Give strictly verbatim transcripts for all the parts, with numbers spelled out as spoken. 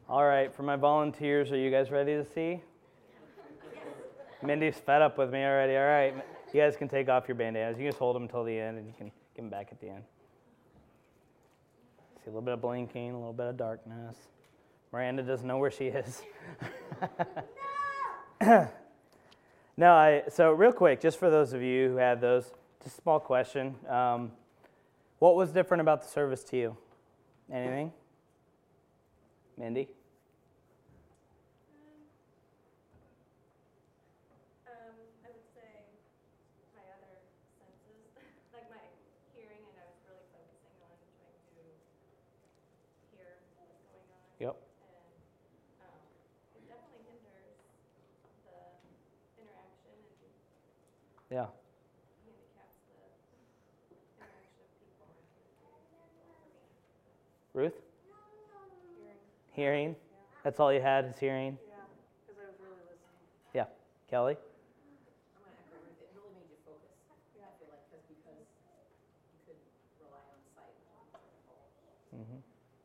All right, for my volunteers, are you guys ready to see? Mindy's fed up with me already. All right, you guys can take off your bandanas. You can just hold them until the end, and you can give them back at the end. See a little bit of blinking, a little bit of darkness. Miranda doesn't know where she is. No! No, I, so real quick, just for those of you who had those, just a small question. Um, what was different about the service to you? Anything? Mindy? Um, I would say my other senses, like my hearing, and I was really focusing on trying to hear what's going on. Yep. And um, it definitely hinders the interaction and Yeah. handicaps the interaction of people for me. Ruth? Hearing. Hearing? That's all you had is hearing? Yeah, because I was really listening. Yeah. Kelly? I'm going to echo Ruth. It really made you focus. Yeah. I feel like because because you could rely on sight. Mm-hmm.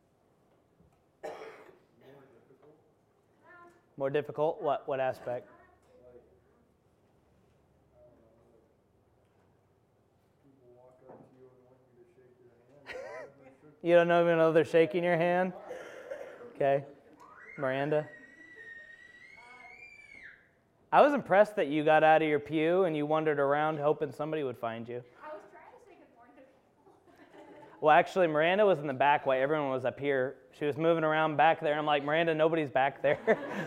More difficult? More difficult? What, what aspect? You don't even know they're shaking your hand? Okay. Miranda? I was impressed that you got out of your pew and you wandered around hoping somebody would find you. I was trying to say good morning to people. Well, actually, Miranda was in the back while everyone was up here. She was moving around back there. I'm like, Miranda, nobody's back there.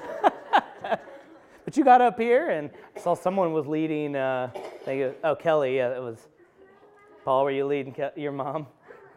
But you got up here and I saw someone was leading, uh, they, oh, Kelly, yeah, it was. Paul, were you leading Ke- your mom?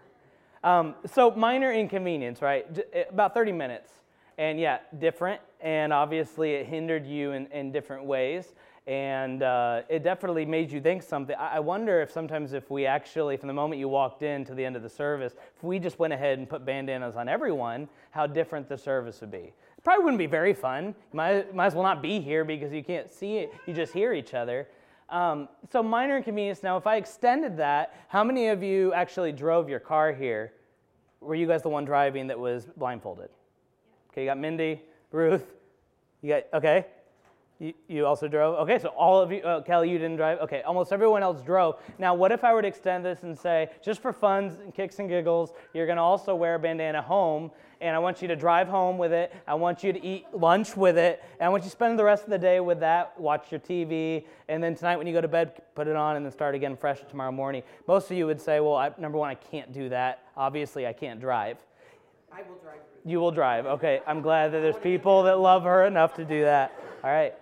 Um, so minor inconvenience, right? J- about thirty minutes. And yeah, different. And obviously it hindered you in, in different ways. And uh, it definitely made you think something. I, I wonder if sometimes if we actually, from the moment you walked in to the end of the service, if we just went ahead and put bandanas on everyone, how different the service would be. It probably wouldn't be very fun. You might, might as well not be here because you can't see it. You just hear each other. Um, so minor inconvenience. Now, if I extended that, how many of you actually drove your car here? Were you guys the one driving that was blindfolded? Okay, you got Mindy, Ruth. You got, okay. You, you also drove? Okay, so all of you, uh, Kelly, you didn't drive? Okay, almost everyone else drove. Now, what if I were to extend this and say, just for fun and kicks and giggles, you're going to also wear a bandana home, and I want you to drive home with it. I want you to eat lunch with it. And I want you to spend the rest of the day with that, watch your T V, and then tonight when you go to bed, put it on and then start again fresh tomorrow morning. Most of you would say, well, I, number one, I can't do that. Obviously, I can't drive. I will drive. You will drive. Okay, I'm glad that there's people that love her enough to do that. All right.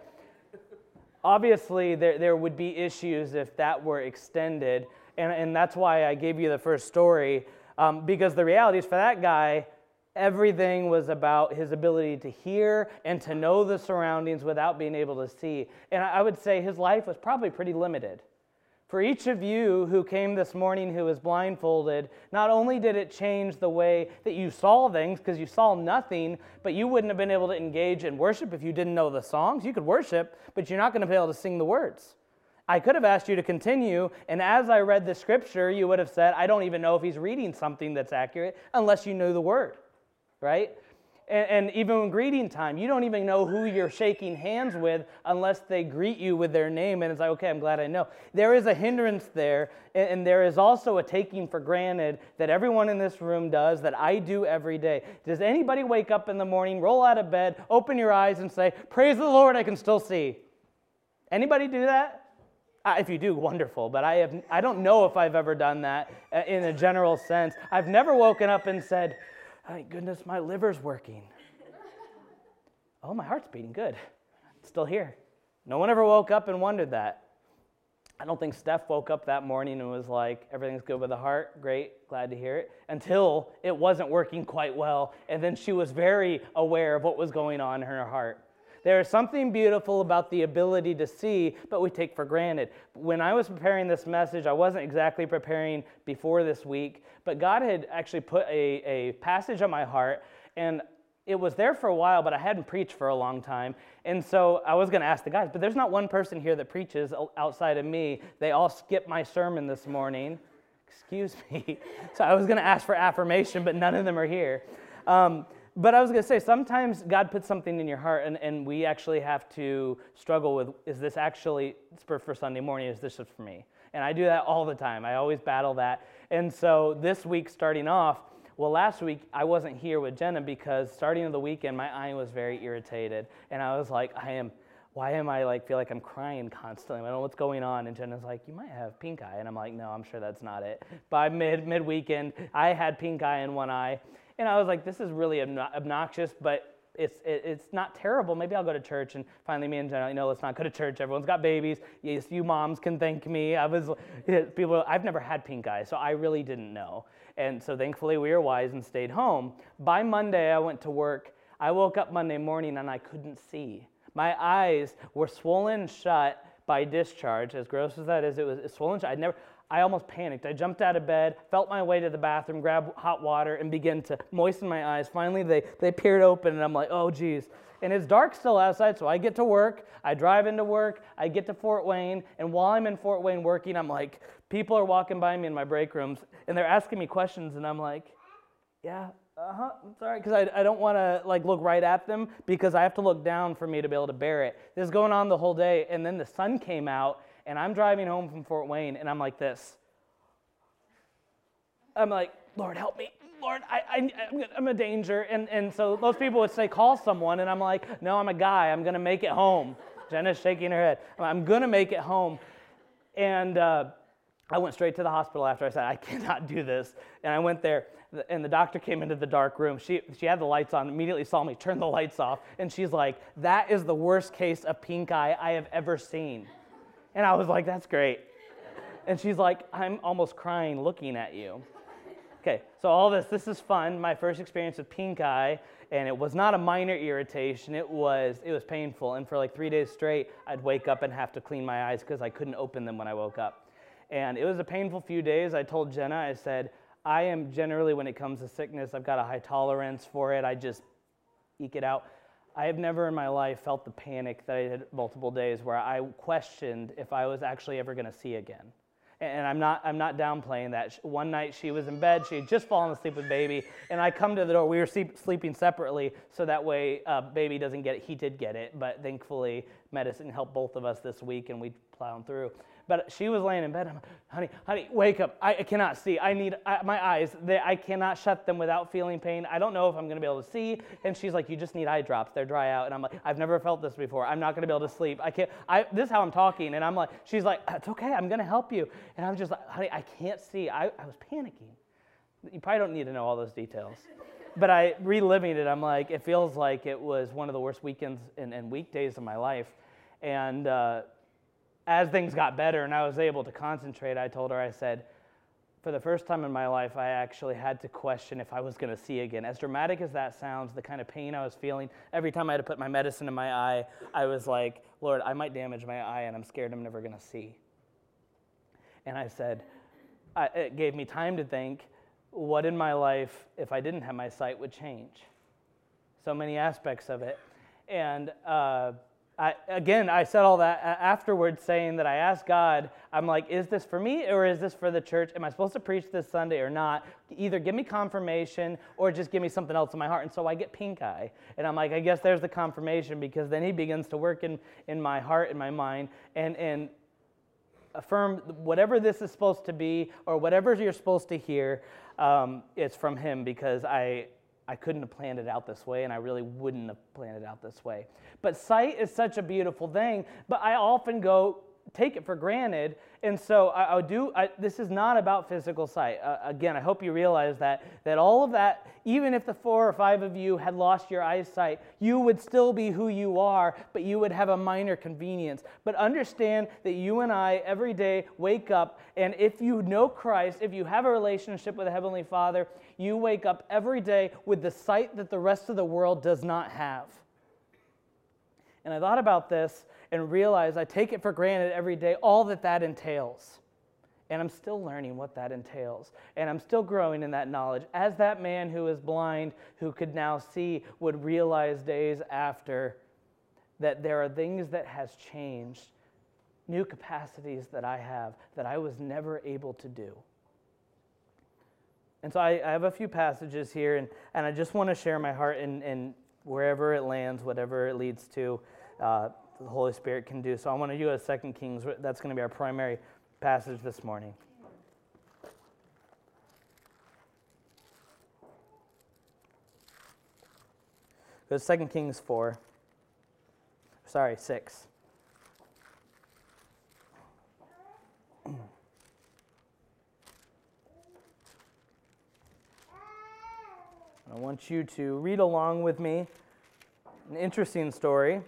Obviously, there, there would be issues if that were extended, and, and that's why I gave you the first story, um, because the reality is for that guy, everything was about his ability to hear and to know the surroundings without being able to see. And I would say his life was probably pretty limited. For each of you who came this morning who was blindfolded, not only did it change the way that you saw things, because you saw nothing, but you wouldn't have been able to engage in worship if you didn't know the songs. You could worship, but you're not going to be able to sing the words. I could have asked you to continue, and as I read the scripture, you would have said, I don't even know if he's reading something that's accurate unless you knew the word, right? And, and even in greeting time, you don't even know who you're shaking hands with unless they greet you with their name, and it's like, okay, I'm glad I know. There is a hindrance there, and, and there is also a taking for granted that everyone in this room does, that I do every day. Does anybody wake up in the morning, roll out of bed, open your eyes, and say, praise the Lord, I can still see? Anybody do that? Uh, if you do, wonderful, but I have I don't know if I've ever done that uh, in a general sense. I've never woken up and said, thank goodness my liver's working. Oh, my heart's beating good. It's still here. No one ever woke up and wondered that. I don't think Steph woke up that morning and was like, everything's good with the heart, great, glad to hear it, until it wasn't working quite well, and then she was very aware of what was going on in her heart. There is something beautiful about the ability to see, but we take for granted. When I was preparing this message, I wasn't exactly preparing before this week, but God had actually put a, a passage on my heart, and it was there for a while, but I hadn't preached for a long time. And so I was going to ask the guys, but there's not one person here that preaches outside of me. They all skipped my sermon this morning. Excuse me. So I was going to ask for affirmation, but none of them are here. Um, But I was going to say, sometimes God puts something in your heart, and, and we actually have to struggle with, is this actually for, for Sunday morning, is this just for me? And I do that all the time. I always battle that. And so this week, starting off, well, last week, I wasn't here with Jenna because starting of the weekend, my eye was very irritated. And I was like, I am, why am I like, feel like I'm crying constantly? I don't know what's going on. And Jenna's like, you might have pink eye. And I'm like, no, I'm sure that's not it. By mid, mid-weekend, I had pink eye in one eye. And I was like, this is really obnoxious, but it's it, it's not terrible. Maybe I'll go to church. And finally, me and Jenna, you know, let's not go to church. Everyone's got babies. Yes, you moms can thank me. I was people. I've never had pink eye, so I really didn't know. And so thankfully, we were wise and stayed home. By Monday, I went to work. I woke up Monday morning and I couldn't see. My eyes were swollen shut by discharge. As gross as that is, it was swollen shut. I never. I almost panicked. I jumped out of bed, felt my way to the bathroom, grabbed hot water, and began to moisten my eyes. Finally, they, they peered open, and I'm like, oh, geez. And it's dark still outside, so I get to work. I drive into work. I get to Fort Wayne, and while I'm in Fort Wayne working, I'm like, people are walking by me in my break rooms, and they're asking me questions, and I'm like, yeah, uh-huh, I'm sorry, because I, I don't want to like look right at them because I have to look down for me to be able to bear it. This is going on the whole day, and then the sun came out, and I'm driving home from Fort Wayne, and I'm like this. I'm like, Lord, help me. Lord, I, I, I'm a danger. And, and so those people would say, call someone. And I'm like, no, I'm a guy. I'm going to make it home. Jenna's shaking her head. I'm going to make it home. And uh, I went straight to the hospital after I said, I cannot do this. And I went there, and the doctor came into the dark room. She, she had the lights on, immediately saw me turn the lights off. And she's like, that is the worst case of pink eye I have ever seen. And I was like, that's great. And she's like, I'm almost crying looking at you. Okay, so all this, this is fun. My first experience with pink eye, and it was not a minor irritation. It was, it was painful. And for like three days straight, I'd wake up and have to clean my eyes because I couldn't open them when I woke up. And it was a painful few days. I told Jenna, I said, I am generally, when it comes to sickness, I've got a high tolerance for it. I just eke it out. I have never in my life felt the panic that I did multiple days where I questioned if I was actually ever going to see again. And I'm not, I'm not downplaying that. One night she was in bed, she had just fallen asleep with baby, and I come to the door. We were sleep, sleeping separately, so that way uh, baby doesn't get it. He did get it, but thankfully medicine helped both of us this week, and we plowed through. But she was laying in bed. I'm like, honey, honey, wake up. I, I cannot see. I need I, my eyes. They, I cannot shut them without feeling pain. I don't know if I'm going to be able to see. And she's like, you just need eye drops. They're dry out. And I'm like, I've never felt this before. I'm not going to be able to sleep. I can't. I, this is how I'm talking. And I'm like, she's like, it's okay. I'm going to help you. And I'm just like, honey, I can't see. I, I was panicking. You probably don't need to know all those details. But I, reliving it, I'm like, it feels like it was one of the worst weekends and, and weekdays of my life. And uh, as things got better and I was able to concentrate, I told her, I said, for the first time in my life, I actually had to question if I was going to see again. As dramatic as that sounds, the kind of pain I was feeling, every time I had to put my medicine in my eye, I was like, Lord, I might damage my eye and I'm scared I'm never going to see. And I said, I, it gave me time to think, what in my life, if I didn't have my sight, would change? So many aspects of it. And uh, I, again, I said all that afterwards, saying that I asked God, I'm like, is this for me or is this for the church? Am I supposed to preach this Sunday or not? Either give me confirmation or just give me something else in my heart. And so I get pink eye. And I'm like, I guess there's the confirmation, because then he begins to work in, in my heart and my mind and, and affirm whatever this is supposed to be or whatever you're supposed to hear, um, it's from him, because I... I couldn't have planned it out this way, and I really wouldn't have planned it out this way. But sight is such a beautiful thing, but I often go take it for granted, and so I, I do. I, this is not about physical sight. Uh, again, I hope you realize that that all of that, even if the four or five of you had lost your eyesight, you would still be who you are, but you would have a minor convenience. But understand that you and I every day wake up, and if you know Christ, if you have a relationship with the Heavenly Father, you wake up every day with the sight that the rest of the world does not have. And I thought about this and realized I take it for granted every day, all that that entails. And I'm still learning what that entails. And I'm still growing in that knowledge. As that man who is blind, who could now see, would realize days after that there are things that has changed, new capacities that I have that I was never able to do. And so I, I have a few passages here, and, and I just want to share my heart in, in wherever it lands, whatever it leads to, uh, the Holy Spirit can do. So I want to go to Second Kings. That's going to be our primary passage this morning. Go to Second Kings four. Sorry, six. I want you to read along with me. An interesting story.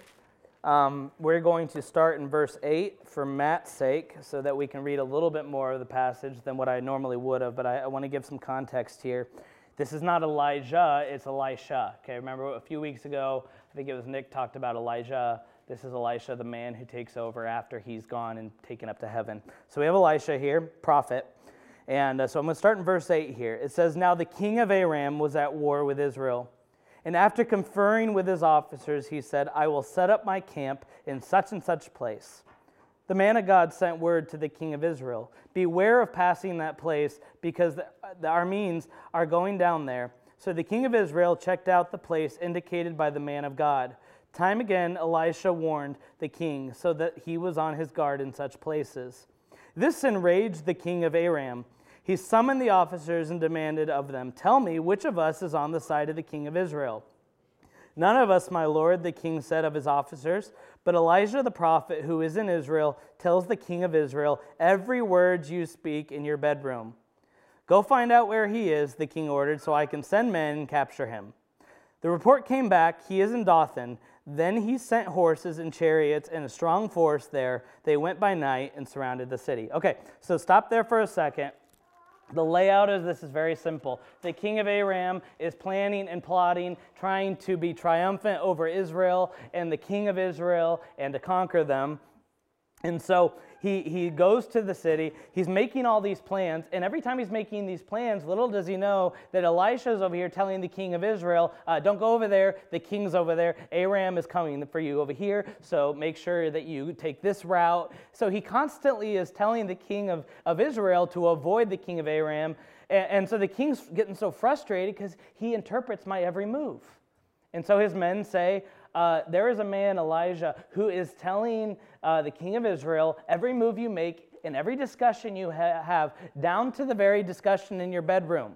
Um, we're going to start in verse eight for Matt's sake, so that we can read a little bit more of the passage than what I normally would have, but I, I want to give some context here. This is not Elijah, it's Elisha. Okay, remember a few weeks ago, I think it was Nick talked about Elijah. This is Elisha, the man who takes over after he's gone and taken up to heaven. So we have Elisha here, prophet. And uh, so I'm going to start in verse eight here. It says, "Now the king of Aram was at war with Israel. And after conferring with his officers, he said, I will set up my camp in such and such place. The man of God sent word to the king of Israel, beware of passing that place, because the, the Arameans are going down there. So the king of Israel checked out the place indicated by the man of God. Time again, Elisha warned the king, so that he was on his guard in such places. This enraged the king of Aram. He summoned the officers and demanded of them, Tell me, which of us is on the side of the king of Israel? None of us, my lord, the king said of his officers, but Elijah the prophet who is in Israel tells the king of Israel, every word you speak in your bedroom. Go find out where he is, the king ordered, so I can send men and capture him. The report came back, he is in Dothan. Then he sent horses and chariots and a strong force there. They went by night and surrounded the city. Okay, so stop there for a second. The layout of this is very simple. The king of Aram is planning and plotting, trying to be triumphant over Israel and the king of Israel and to conquer them. And so he, he goes to the city, he's making all these plans, and every time he's making these plans, little does he know that Elisha is over here telling the king of Israel, uh, don't go over there, the king's over there, Aram is coming for you over here, so make sure that you take this route. So he constantly is telling the king of, of Israel to avoid the king of Aram, and, and so the king's getting so frustrated because he interprets my every move. And so his men say, uh, there is a man, Elijah, who is telling uh, the king of Israel, every move you make and every discussion you ha- have, down to the very discussion in your bedroom.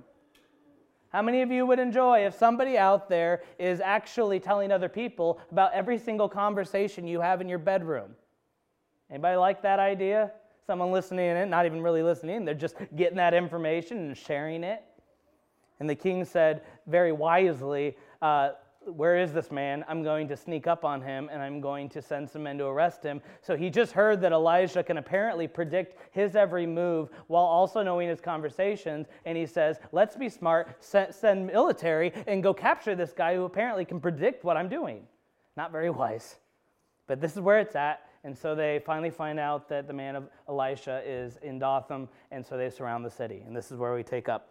How many of you would enjoy if somebody out there is actually telling other people about every single conversation you have in your bedroom? Anybody like that idea? Someone listening in, not even really listening, they're just getting that information and sharing it. And the king said very wisely, uh, where is this man? I'm going to sneak up on him, and I'm going to send some men to arrest him. So he just heard that Elijah can apparently predict his every move while also knowing his conversations, and he says, let's be smart, send, send military, and go capture this guy who apparently can predict what I'm doing. Not very wise. But this is where it's at, and so they finally find out that the man of Elisha is in Dothan, and so they surround the city, and this is where we take up.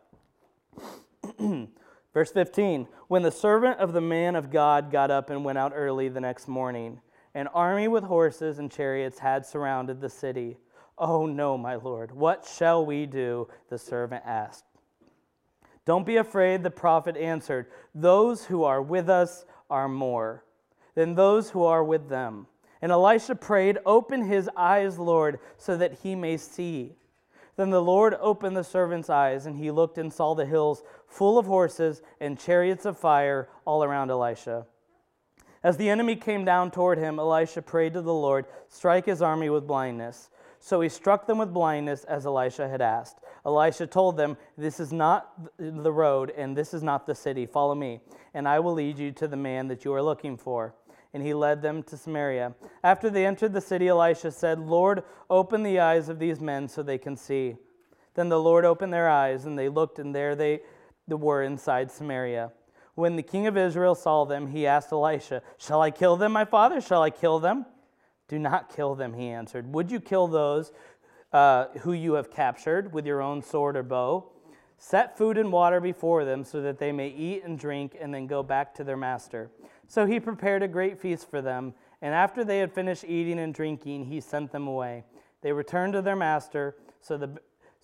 Verse fifteen, when the servant of the man of God got up and went out early the next morning, an army with horses and chariots had surrounded the city. Oh no, my lord, what shall we do? The servant asked. Don't be afraid, the prophet answered. Those who are with us are more than those who are with them. And Elisha prayed, open his eyes, Lord, so that he may see. Then the Lord opened the servant's eyes, and he looked and saw the hills full of horses and chariots of fire all around Elisha. As the enemy came down toward him, Elisha prayed to the Lord, strike his army with blindness. So he struck them with blindness as Elisha had asked. Elisha told them, this is not the road, and this is not the city. Follow me, and I will lead you to the man that you are looking for. And he led them to Samaria. After they entered the city, Elisha said, Lord, open the eyes of these men so they can see. Then the Lord opened their eyes, and they looked, and there they were inside Samaria. When the king of Israel saw them, he asked Elisha, shall I kill them, my father? Shall I kill them? Do not kill them, he answered. Would you kill those uh, who you have captured with your own sword or bow? Set food and water before them so that they may eat and drink and then go back to their master. So he prepared a great feast for them, and after they had finished eating and drinking, he sent them away. They returned to their master, so the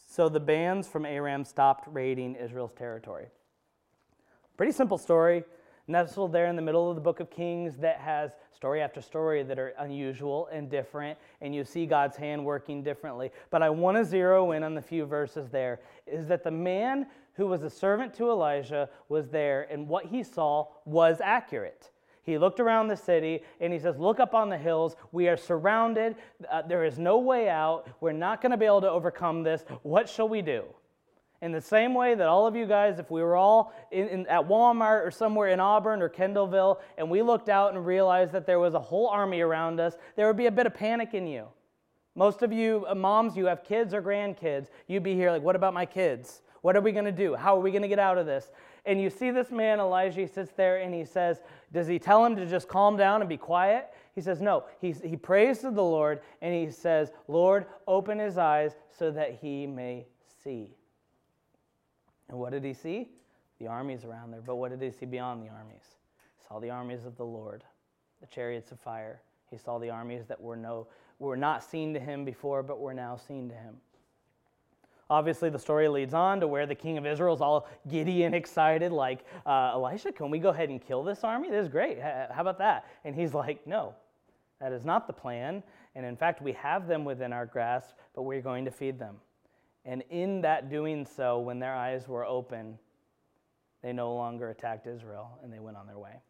So the bands from Aram stopped raiding Israel's territory. Pretty simple story, nestled there in the middle of the book of Kings that has story after story that are unusual and different, and you see God's hand working differently. But I want to zero in on the few verses there, is that the man who was a servant to Elijah was there, and what he saw was accurate. He looked around the city, and he says, look up on the hills. We are surrounded. Uh, there is no way out. We're not going to be able to overcome this. What shall we do? In the same way that all of you guys, if we were all in, in, at Walmart or somewhere in Auburn or Kendallville, and we looked out and realized that there was a whole army around us, there would be a bit of panic in you. Most of you uh, moms, you have kids or grandkids. You'd be here like, what about my kids? What are we going to do? How are we going to get out of this? And you see this man, Elijah, he sits there and he says, does he tell him to just calm down and be quiet? He says, no. He's, he prays to the Lord and he says, Lord, open his eyes so that he may see. And what did he see? The armies around there. But what did he see beyond the armies? He saw the armies of the Lord, the chariots of fire. He saw the armies that were, no, were not seen to him before, but were now seen to him. Obviously, the story leads on to where the king of Israel is all giddy and excited, like, uh, Elisha, can we go ahead and kill this army? This is great. How about that? And he's like, no, that is not the plan. And in fact, we have them within our grasp, but we're going to feed them. And in that doing so, when their eyes were open, they no longer attacked Israel, and they went on their way.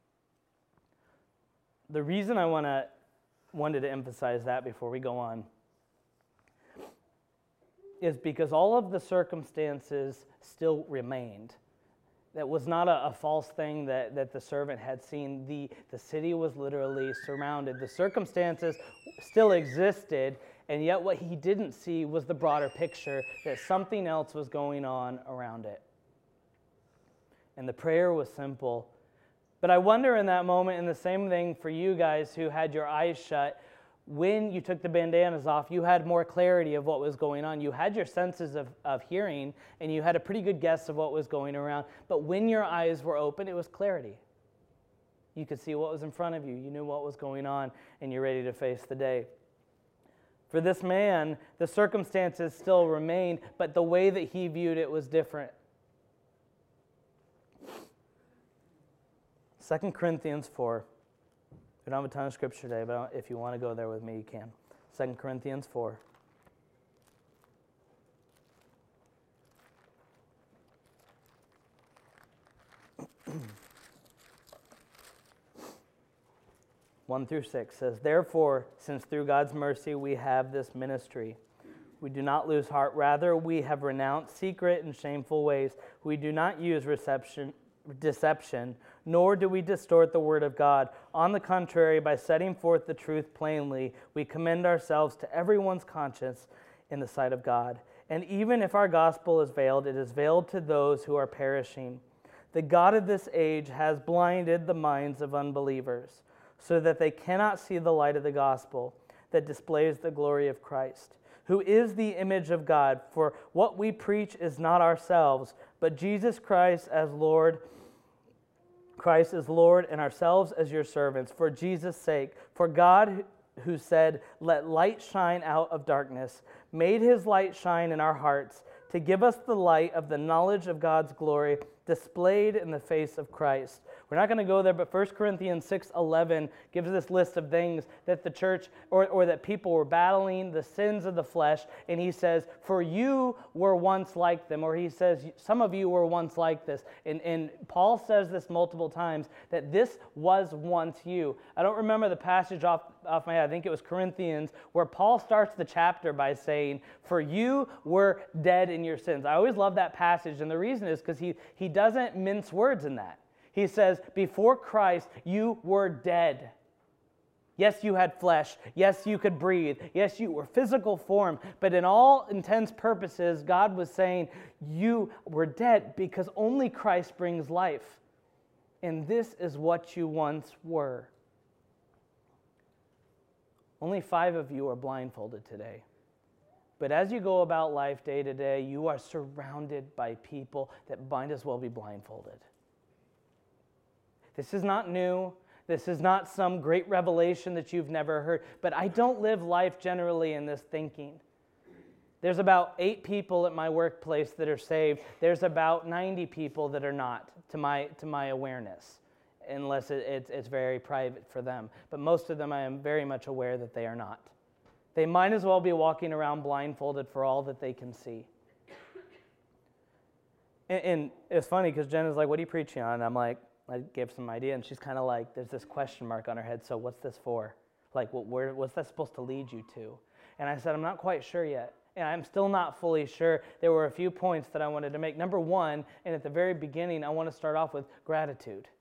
The reason I wanna, wanted to emphasize that before we go on is because all of the circumstances still remained. That was not a, a false thing that, that the servant had seen. The, the city was literally surrounded. The circumstances still existed, and yet what he didn't see was the broader picture, that something else was going on around it. And the prayer was simple. But I wonder in that moment, and the same thing for you guys who had your eyes shut, when you took the bandanas off, you had more clarity of what was going on. You had your senses of, of hearing, and you had a pretty good guess of what was going around. But when your eyes were open, it was clarity. You could see what was in front of you. You knew what was going on, and you're ready to face the day. For this man, the circumstances still remained, but the way that he viewed it was different. Second Corinthians four. We don't have a ton of scripture today, but if you want to go there with me, you can. Second Corinthians four. one through six says, therefore, since through God's mercy we have this ministry, we do not lose heart. Rather, we have renounced secret and shameful ways. We do not use reception, deception, nor do we distort the word of God. On the contrary, by setting forth the truth plainly, we commend ourselves to everyone's conscience in the sight of God. And even if our gospel is veiled, it is veiled to those who are perishing. The God of this age has blinded the minds of unbelievers, so that they cannot see the light of the gospel that displays the glory of Christ, who is the image of God. For what we preach is not ourselves, but Jesus Christ as Lord, Christ is Lord, and ourselves as your servants, for Jesus' sake. For God, who said, let light shine out of darkness, made his light shine in our hearts, to give us the light of the knowledge of God's glory displayed in the face of Christ. We're not going to go there, but First Corinthians six eleven gives this list of things that the church or, or that people were battling, the sins of the flesh, and he says, for you were once like them, or he says, some of you were once like this. And, and Paul says this multiple times, that this was once you. I don't remember the passage off, off my head. I think it was Corinthians, where Paul starts the chapter by saying, for you were dead in your sins. I always love that passage, and the reason is because he, he doesn't mince words in that. He says, before Christ, you were dead. Yes, you had flesh. Yes, you could breathe. Yes, you were physical form. But in all intents purposes, God was saying, you were dead because only Christ brings life. And this is what you once were. Only five of you are blindfolded today. But as you go about life day to day, you are surrounded by people that might as well be blindfolded. This is not new. This is not some great revelation that you've never heard. But I don't live life generally in this thinking. There's about eight people at my workplace that are saved. There's about ninety people that are not, to my to my awareness, unless it, it's, it's very private for them. But most of them I am very much aware that they are not. They might as well be walking around blindfolded for all that they can see. And, and it's funny because Jenna's like, what are you preaching on? And I'm like, I gave some idea, and she's kind of like, there's this question mark on her head, so what's this for? Like, what, where, what's that supposed to lead you to? And I said, I'm not quite sure yet. And I'm still not fully sure. There were a few points that I wanted to make. Number one, and at the very beginning, I want to start off with gratitude.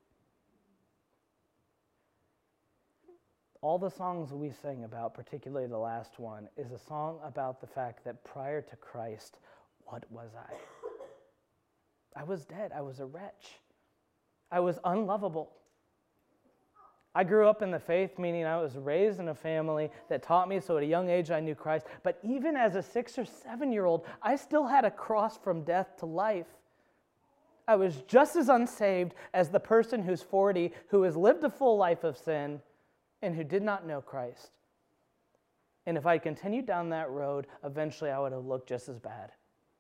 All the songs we sing about, particularly the last one, is a song about the fact that prior to Christ, what was I? I was dead. I was a wretch. I was unlovable. I grew up in the faith, meaning I was raised in a family that taught me, so at a young age I knew Christ. But even as a six or seven-year-old, I still had a cross from death to life. I was just as unsaved as the person who's forty, who has lived a full life of sin, and who did not know Christ. And if I continued down that road, eventually I would have looked just as bad.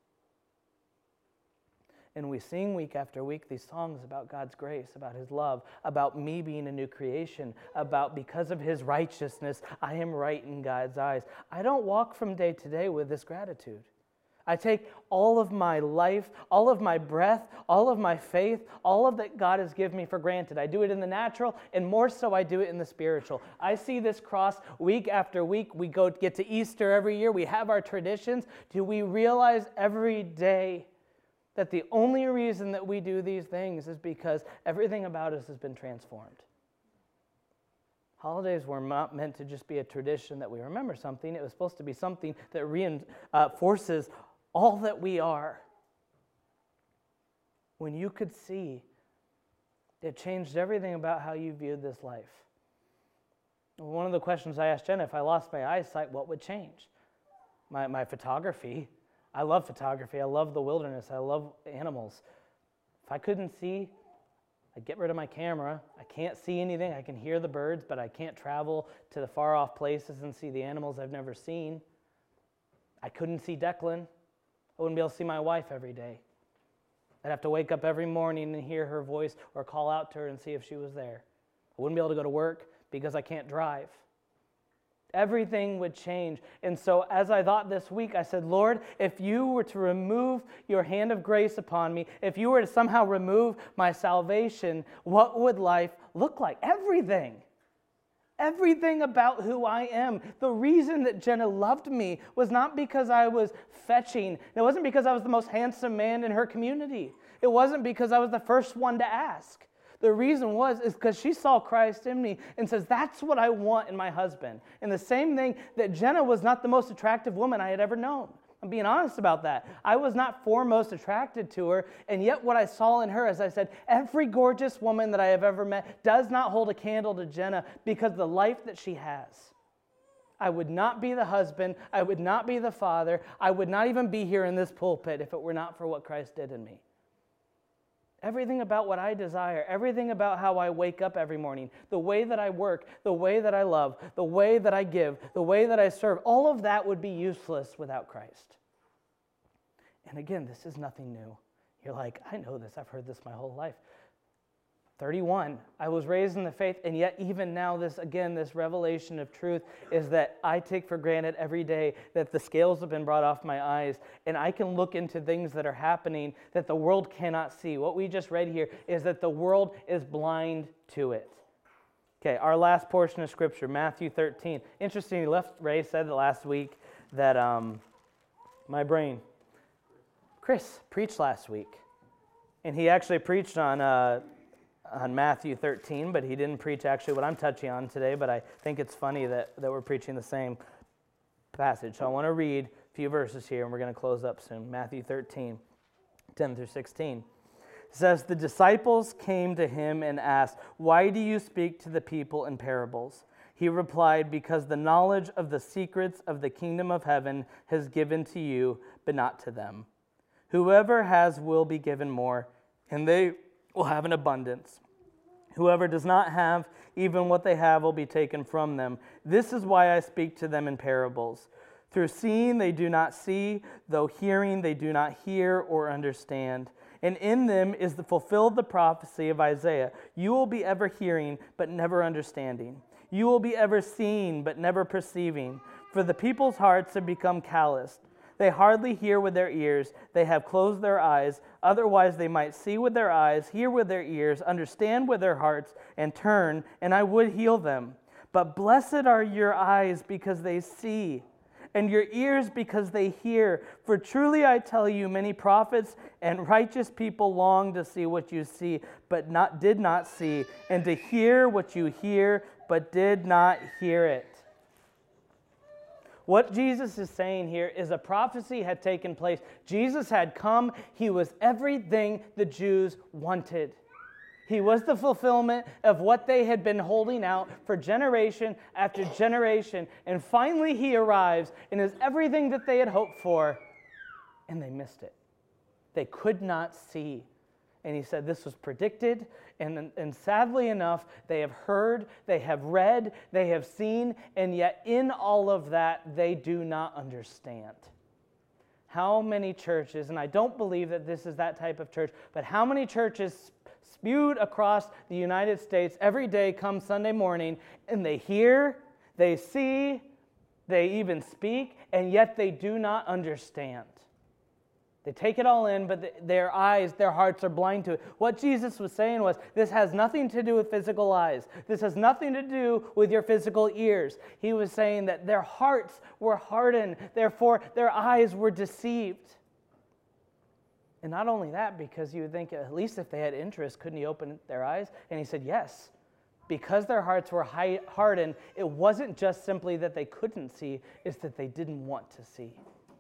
And we sing week after week these songs about God's grace, about His love, about me being a new creation, about because of His righteousness, I am right in God's eyes. I don't walk from day to day with this gratitude. I take all of my life, all of my breath, all of my faith, all of that God has given me for granted. I do it in the natural, and more so I do it in the spiritual. I see this cross week after week. We go get to Easter every year. We have our traditions. Do we realize every day that the only reason that we do these things is because everything about us has been transformed? Holidays were not meant to just be a tradition that we remember something. It was supposed to be something that reinforces all that we are. When you could see, it changed everything about how you viewed this life. One of the questions I asked Jenna, if I lost my eyesight, what would change? My, my photography. I love photography. I love the wilderness. I love animals. If I couldn't see, I'd get rid of my camera. I can't see anything. I can hear the birds, but I can't travel to the far off places and see the animals I've never seen. I couldn't see Declan. I wouldn't be able to see my wife every day. I'd have to wake up every morning and hear her voice or call out to her and see if she was there. I wouldn't be able to go to work because I can't drive. Everything would change. And so as I thought this week, I said, Lord, if you were to remove your hand of grace upon me, if you were to somehow remove my salvation, what would life look like? Everything. Everything about who I am. The reason that Jenna loved me was not because I was fetching. It wasn't because I was the most handsome man in her community. It wasn't because I was the first one to ask. The reason was is because she saw Christ in me and says, that's what I want in my husband. And the same thing that Jenna was not the most attractive woman I had ever known. I'm being honest about that. I was not foremost attracted to her, and yet what I saw in her, as I said, every gorgeous woman that I have ever met does not hold a candle to Jenna because of the life that she has. I would not be the husband. I would not be the father. I would not even be here in this pulpit if it were not for what Christ did in me. Everything about what I desire, everything about how I wake up every morning, the way that I work, the way that I love, the way that I give, the way that I serve, all of that would be useless without Christ. And again, this is nothing new. You're like, I know this. I've heard this my whole life. thirty-one, I was raised in the faith, and yet even now, this again, this revelation of truth is that I take for granted every day that the scales have been brought off my eyes, and I can look into things that are happening that the world cannot see. What we just read here is that the world is blind to it. Okay, our last portion of Scripture, Matthew thirteen. Interesting, left Ray said it last week that um, my brain, Chris preached last week, and he actually preached on uh, on Matthew thirteen, but he didn't preach actually what I'm touching on today, but I think it's funny that, that we're preaching the same passage. So I want to read a few verses here, and we're going to close up soon. Matthew thirteen, ten through sixteen. It says, the disciples came to him and asked, why do you speak to the people in parables? He replied, because the knowledge of the secrets of the kingdom of heaven has given to you, but not to them. Whoever has will be given more, and they will have an abundance. Whoever does not have, even what they have will be taken from them. This is why I speak to them in parables. Through seeing they do not see, though hearing they do not hear or understand. And in them is the fulfilled the prophecy of Isaiah. You will be ever hearing, but never understanding. You will be ever seeing, but never perceiving. For the people's hearts have become calloused. They hardly hear with their ears. They have closed their eyes. Otherwise they might see with their eyes, hear with their ears, understand with their hearts, and turn, and I would heal them. But blessed are your eyes because they see, and your ears because they hear. For truly I tell you, many prophets and righteous people long to see what you see, but not did not see, and to hear what you hear, but did not hear it. What Jesus is saying here is a prophecy had taken place. Jesus had come. He was everything the Jews wanted. He was the fulfillment of what they had been holding out for generation after generation. And finally he arrives and is everything that they had hoped for. And they missed it. They could not see. And he said this was predicted. And, and sadly enough, they have heard, they have read, they have seen, and yet in all of that, they do not understand. How many churches, and I don't believe that this is that type of church, but how many churches spewed across the United States every day come Sunday morning, and they hear, they see, they even speak, and yet they do not understand. They take it all in, but their eyes, their hearts are blind to it. What Jesus was saying was, this has nothing to do with physical eyes. This has nothing to do with your physical ears. He was saying that their hearts were hardened, therefore their eyes were deceived. And not only that, because you would think at least if they had interest, couldn't he open their eyes? And he said, yes. Because their hearts were hardened, it wasn't just simply that they couldn't see, it's that they didn't want to see.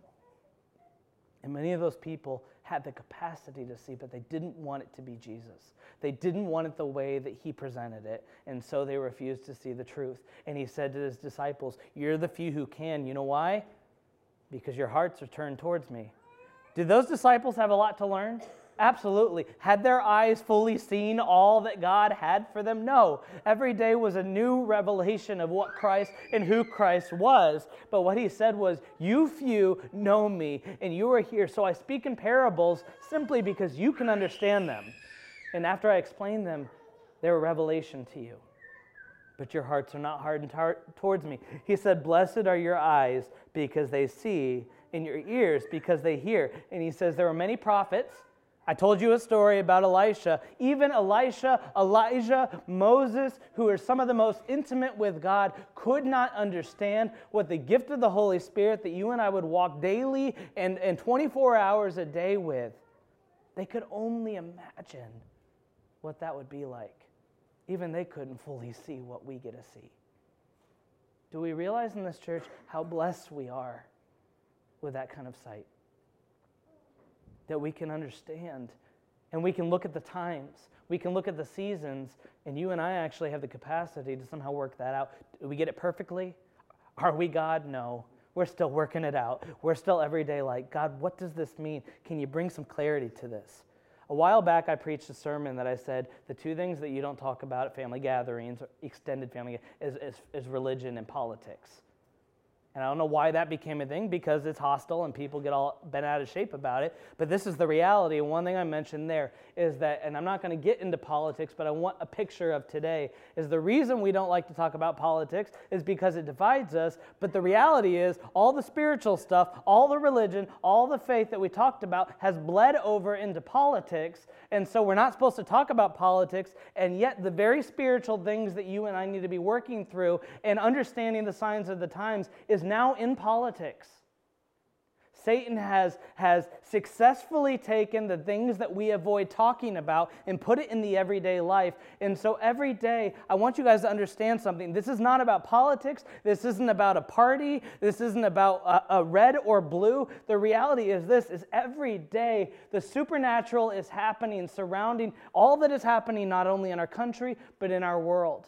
And many of those people had the capacity to see, but they didn't want it to be Jesus. They didn't want it the way that he presented it, and so they refused to see the truth. And he said to his disciples, you're the few who can. You know why? Because your hearts are turned towards me. Did those disciples have a lot to learn? Absolutely. Had their eyes fully seen all that God had for them? No. Every day was a new revelation of what Christ and who Christ was. But what he said was, you few know me, and you are here. So I speak in parables simply because you can understand them. And after I explain them, they're a revelation to you. But your hearts are not hardened tar- towards me. He said, blessed are your eyes because they see, and your ears because they hear. And he says there were many prophets. I told you a story about Elisha. Even Elisha, Elijah, Moses, who are some of the most intimate with God, could not understand what the gift of the Holy Spirit that you and I would walk daily and, and twenty-four hours a day with. They could only imagine what that would be like. Even they couldn't fully see what we get to see. Do we realize in this church how blessed we are with that kind of sight? That we can understand, and we can look at the times, we can look at the seasons, and you and I actually have the capacity to somehow work that out. Do we get it perfectly? Are we God? No. We're still working it out. We're still every day like, God, what does this mean? Can you bring some clarity to this? A while back, I preached a sermon that I said, the two things that you don't talk about at family gatherings, or extended family, is, is, is religion and politics. And I don't know why that became a thing, because it's hostile and people get all bent out of shape about it. But this is the reality. And one thing I mentioned there is that, and I'm not going to get into politics, but I want a picture of today, is the reason we don't like to talk about politics is because it divides us. But the reality is all the spiritual stuff, all the religion, all the faith that we talked about has bled over into politics. And so we're not supposed to talk about politics. And yet the very spiritual things that you and I need to be working through and understanding the signs of the times is now in politics. Satan has, has successfully taken the things that we avoid talking about and put it in the everyday life. And so every day, I want you guys to understand something. This is not about politics. This isn't about a party. This isn't about a, a red or blue. The reality is this, is every day the supernatural is happening, surrounding all that is happening not only in our country, but in our world.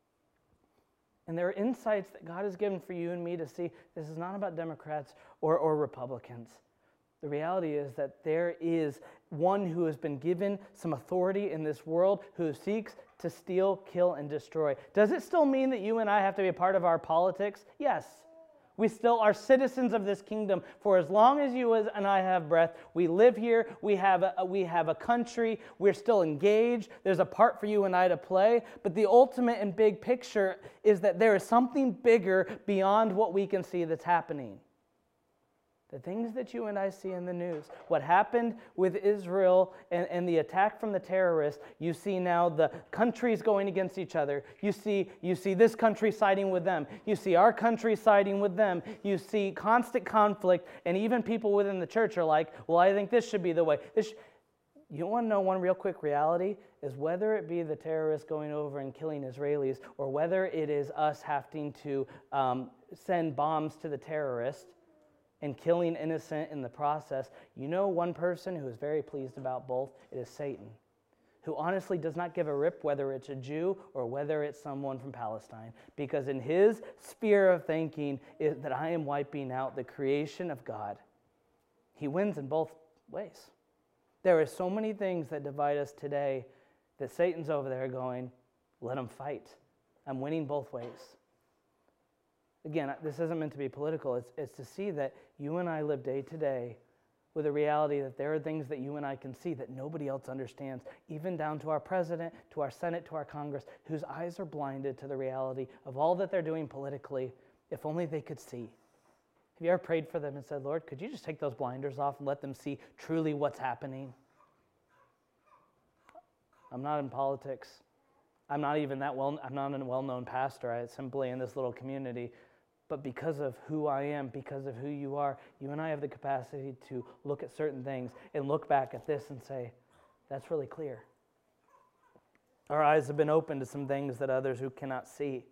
And there are insights that God has given for you and me to see this is not about Democrats or, or Republicans. The reality is that there is one who has been given some authority in this world who seeks to steal, kill, and destroy. Does it still mean that you and I have to be a part of our politics? Yes. We still are citizens of this kingdom. For as long as you and I have breath, we live here, we have a, we have a country, we're still engaged, there's a part for you and I to play. But the ultimate and big picture is that there is something bigger beyond what we can see that's happening. The things that you and I see in the news, what happened with Israel and, and the attack from the terrorists, you see now the countries going against each other. You see, you see this country siding with them. You see our country siding with them. You see constant conflict, and even people within the church are like, well, I think this should be the way. This sh-. You want to know one real quick reality? Is whether it be the terrorists going over and killing Israelis, or whether it is us having to um, send bombs to the terrorists, and killing innocent in the process, you know one person who is very pleased about both? It is Satan, who honestly does not give a rip whether it's a Jew or whether it's someone from Palestine, because in his sphere of thinking is that I am wiping out the creation of God. He wins in both ways. There are so many things that divide us today that Satan's over there going, let him fight. I'm winning both ways. Again, this isn't meant to be political. It's, it's to see that you and I live day to day with a reality that there are things that you and I can see that nobody else understands, even down to our president, to our Senate, to our Congress, whose eyes are blinded to the reality of all that they're doing politically, if only they could see. Have you ever prayed for them and said, Lord, could you just take those blinders off and let them see truly what's happening? I'm not in politics. I'm not even that well, I'm not a well-known pastor. I'm simply in this little community. But because of who I am, because of who you are, you and I have the capacity to look at certain things and look back at this and say, that's really clear. Our eyes have been opened to some things that others who cannot see.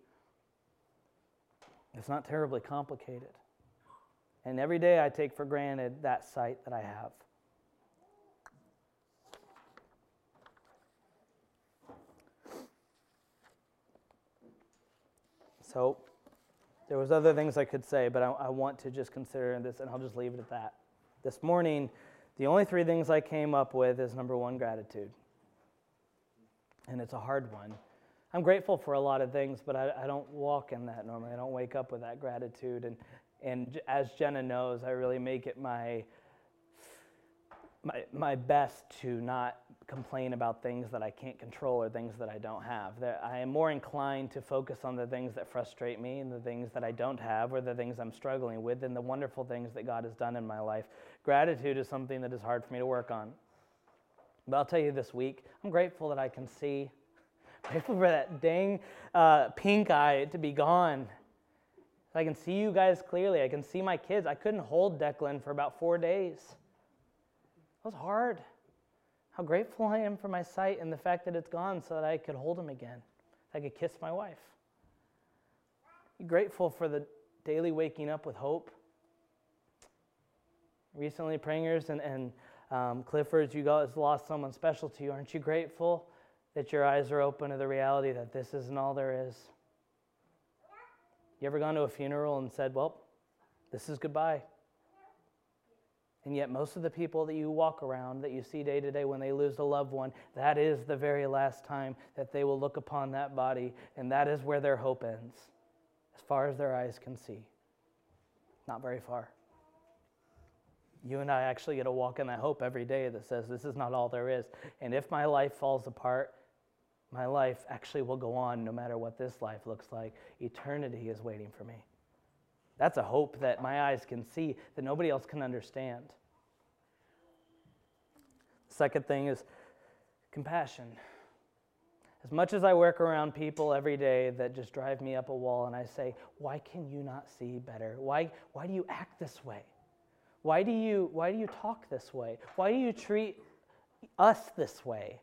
It's not terribly complicated. And every day I take for granted that sight that I have. So, there was other things I could say, but I, I want to just consider this, and I'll just leave it at that. This morning, the only three things I came up with is, number one, gratitude. And it's a hard one. I'm grateful for a lot of things, but I, I don't walk in that normally. I don't wake up with that gratitude. And, and as Jenna knows, I really make it my, my, my best to not complain about things that I can't control or things that I don't have. That I am more inclined to focus on the things that frustrate me and the things that I don't have or the things I'm struggling with than the wonderful things that God has done in my life. Gratitude is something that is hard for me to work on. But I'll tell you this week, I'm grateful that I can see. Grateful for that dang uh, pink eye to be gone. I can see you guys clearly. I can see my kids. I couldn't hold Declan for about four days. It was hard. How grateful I am for my sight and the fact that it's gone so that I could hold him again. I could kiss my wife. Be grateful for the daily waking up with hope. Recently, Pringers and, and um, Cliffords, you guys lost someone special to you. Aren't you grateful that your eyes are open to the reality that this isn't all there is? You ever gone to a funeral and said, well, this is goodbye? And yet most of the people that you walk around, that you see day to day when they lose a loved one, that is the very last time that they will look upon that body, and that is where their hope ends, as far as their eyes can see. Not very far. You and I actually get to walk in that hope every day that says this is not all there is. And if my life falls apart, my life actually will go on no matter what this life looks like. Eternity is waiting for me. That's a hope that my eyes can see, that nobody else can understand. The second thing is compassion. As much as I work around people every day that just drive me up a wall and I say, why can you not see better? Why, why do you act this way? Why do you, why do you talk this way? Why do you treat us this way?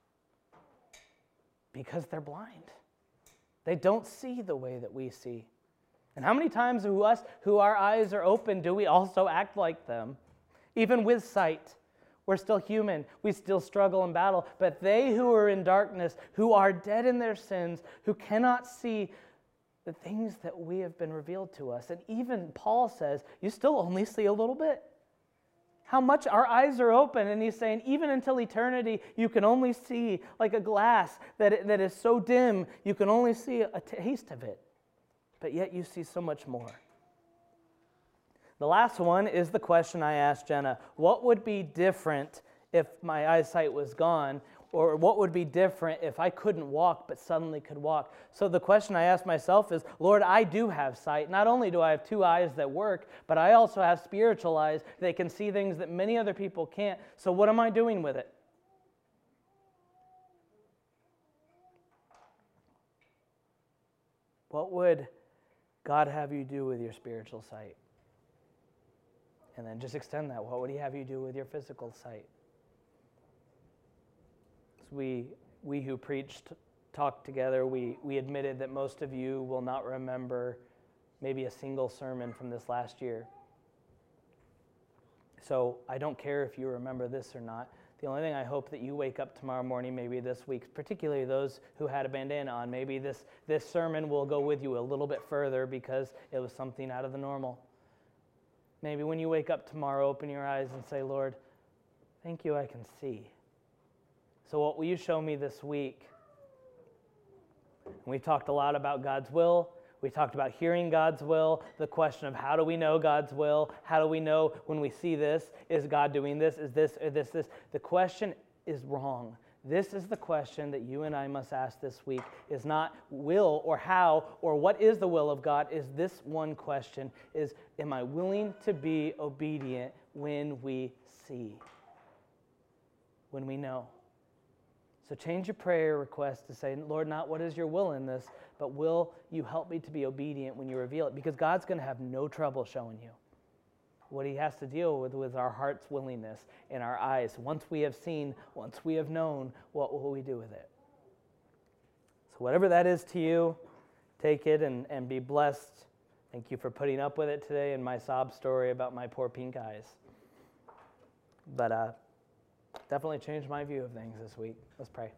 Because they're blind. They don't see the way that we see. And how many times who us, who our eyes are open, do we also act like them? Even with sight, we're still human. We still struggle and battle. But they who are in darkness, who are dead in their sins, who cannot see the things that we have been revealed to us. And even Paul says, you still only see a little bit. How much our eyes are open, and he's saying, even until eternity, you can only see like a glass that, that is so dim, you can only see a taste of it. But yet you see so much more. The last one is the question I asked Jenna. What would be different if my eyesight was gone? Or what would be different if I couldn't walk but suddenly could walk? So the question I asked myself is, Lord, I do have sight. Not only do I have two eyes that work, but I also have spiritual eyes that can see things that many other people can't. So what am I doing with it? What would God have you do with your spiritual sight? And then just extend that. What would he have you do with your physical sight? As we, we who preached, talked together, we, we admitted that most of you will not remember maybe a single sermon from this last year. So I don't care if you remember this or not. The only thing I hope that you wake up tomorrow morning, maybe this week, particularly those who had a bandana on, maybe this, this sermon will go with you a little bit further because it was something out of the normal. Maybe when you wake up tomorrow, open your eyes and say, Lord, thank you I can see. So what will you show me this week? We've talked a lot about God's will. We talked about hearing God's will, the question of how do we know God's will? How do we know when we see this? Is God doing this? Is this or this, this? The question is wrong. This is the question that you and I must ask this week, is not will or how or what is the will of God, is this one question, is am I willing to be obedient when we see, when we know? So change your prayer request to say, Lord, not what is your will in this, but will you help me to be obedient when you reveal it? Because God's going to have no trouble showing you. What he has to deal with is our heart's willingness and our eyes. Once we have seen, once we have known, what will we do with it? So whatever that is to you, take it and, and be blessed. Thank you for putting up with it today and my sob story about my poor pink eyes. But uh, definitely changed my view of things this week. Let's pray.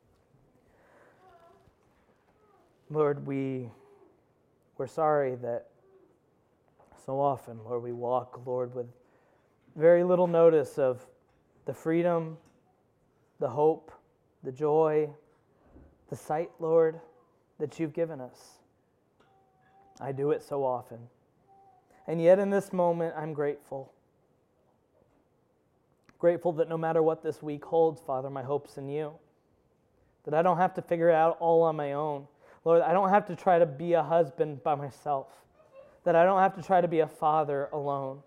Lord, we, we're sorry that so often, Lord, we walk, Lord, with very little notice of the freedom, the hope, the joy, the sight, Lord, that you've given us. I do it so often. And yet in this moment, I'm grateful. Grateful that no matter what this week holds, Father, my hope's in you. That I don't have to figure it out all on my own. Lord, I don't have to try to be a husband by myself. That I don't have to try to be a father alone.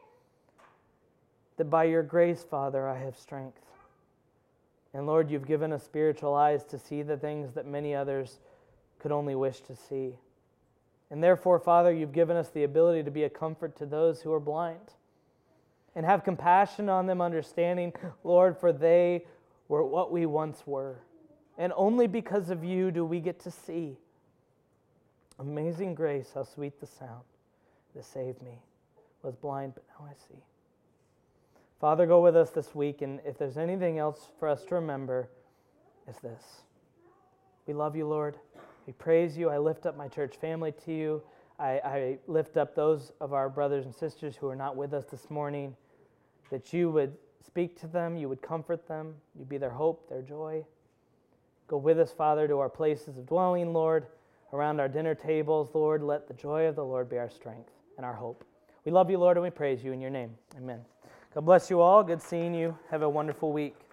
That by your grace, Father, I have strength. And Lord, you've given us spiritual eyes to see the things that many others could only wish to see. And therefore, Father, you've given us the ability to be a comfort to those who are blind. And have compassion on them, understanding, Lord, for they were what we once were. And only because of you do we get to see. Amazing grace, how sweet the sound that saved me. Was blind, but now I see. Father, go with us this week, and if there's anything else for us to remember, it's this. We love you, Lord. We praise you. I lift up my church family to you. I, I lift up those of our brothers and sisters who are not with us this morning, that you would speak to them, you would comfort them, you'd be their hope, their joy. Go with us, Father, to our places of dwelling, Lord, around our dinner tables, Lord. Let the joy of the Lord be our strength and our hope. We love you, Lord, and we praise you in your name. Amen. God bless you all. Good seeing you. Have a wonderful week.